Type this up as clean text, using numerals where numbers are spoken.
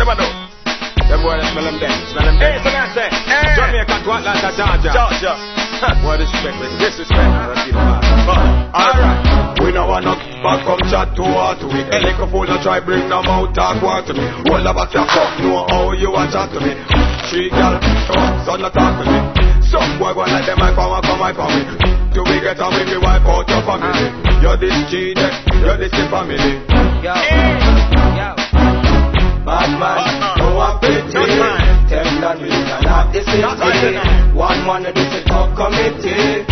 them do? Them boy, smell them dead. Smell them dead. Hey, so I say, Jamaica to Atlanta, Georgia. What disrespect, disrespect. Alright. We no want no back come chat to her to me. A little fool no try bring them out talk war to me. All about your fuck know how you a chat to me. She girl, son no talk to me. Some boy go like them I come for me. Do we get on with me wipe out your family? You're this cheated, you're this family. Yo. Bad man, no one pity. Tell that we can have this city. One man of this is top committee.